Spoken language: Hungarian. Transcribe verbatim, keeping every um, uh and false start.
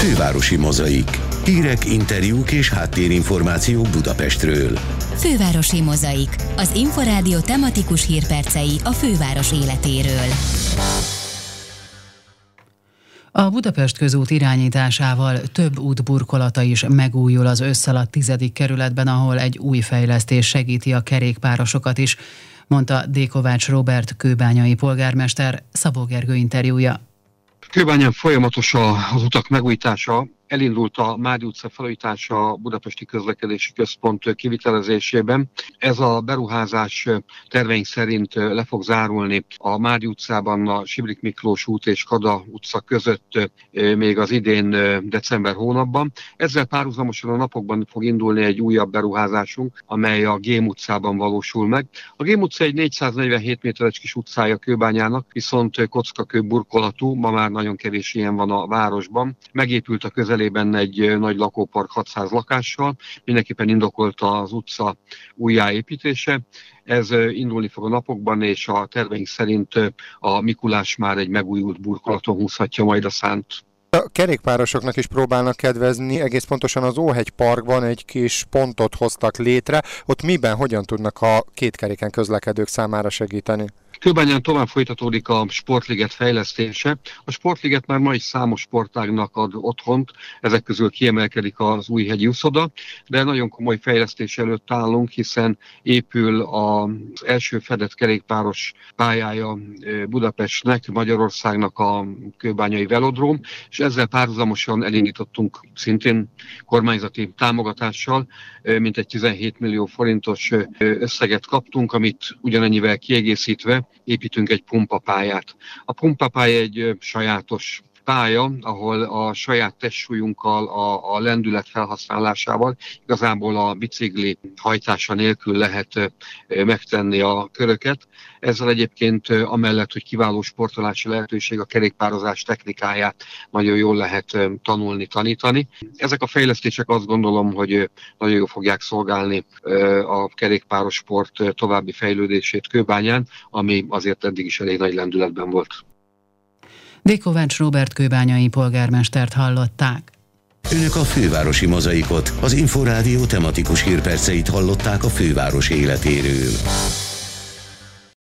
Fővárosi Mozaik. Hírek, interjúk és háttérinformációk Budapestről. Fővárosi Mozaik. Az Inforádió tematikus hírpercei a főváros életéről. A Budapest közút irányításával több út burkolata is megújul az Összaladt tizedik kerületben, ahol egy új fejlesztés segíti a kerékpárosokat is, mondta D. Kovács Róbert kőbányai polgármester. Szabó Gergő interjúja. Kőbányán folyamatos az utak megújítása. Elindult a Mádi utca felújítása a Budapesti Közlekedési Központ kivitelezésében. Ez a beruházás terveink szerint le fog zárulni a Mádi utcában a Sibrik Miklós út és Kada utca között még az idén december hónapban. Ezzel párhuzamosan a napokban fog indulni egy újabb beruházásunk, amely a Gém utcában valósul meg. A Gém utca egy négyszáznegyvenhét méteres kis utcája Kőbányának, viszont kockakő burkolatú, ma már nagyon kevés ilyen van a városban. Megépült a közel egy nagy lakópark hatszáz lakással, mindenképpen indokolt az utca újjáépítése. Ez indulni fog a napokban, és a terveink szerint a Mikulás már egy megújult burkolaton húzhatja majd a szánt. A kerékpárosoknak is próbálnak kedvezni, egész pontosan az Óhegy Parkban egy kis pontot hoztak létre. Ott miben, hogyan tudnak a kétkeréken közlekedők számára segíteni? Kőbányán tovább folytatódik a Sportliget fejlesztése. A Sportliget már ma is számos sportágnak ad otthont, ezek közül kiemelkedik az Újhegyi úszoda, de nagyon komoly fejlesztés előtt állunk, hiszen épül az első fedett kerékpáros pályája Budapestnek, Magyarországnak a kőbányai velodróm, és ezzel párhuzamosan elindítottunk szintén kormányzati támogatással, mintegy tizenhét millió forintos összeget kaptunk, amit ugyanennyivel kiegészítve építünk egy pumpapályát. A pumpapálya egy sajátos pálya, ahol a saját testsúlyunkkal, a, a lendület felhasználásával igazából a bicikli hajtása nélkül lehet megtenni a köröket. Ezzel egyébként amellett, hogy kiváló sportolási lehetőség, a kerékpározás technikáját nagyon jól lehet tanulni, tanítani. Ezek a fejlesztések azt gondolom, hogy nagyon jól fogják szolgálni a kerékpáros sport további fejlődését Kőbányán, ami azért eddig is elég nagy lendületben volt. D. Kovács Róbert kőbányai polgármestert hallották. Önök a Fővárosi Mozaikot, az Inforádió tematikus hírperceit hallották a főváros életéről.